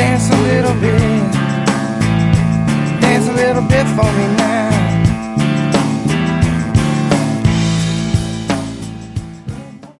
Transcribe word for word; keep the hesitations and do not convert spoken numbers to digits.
Dance a little bit, dance a little bit for me now.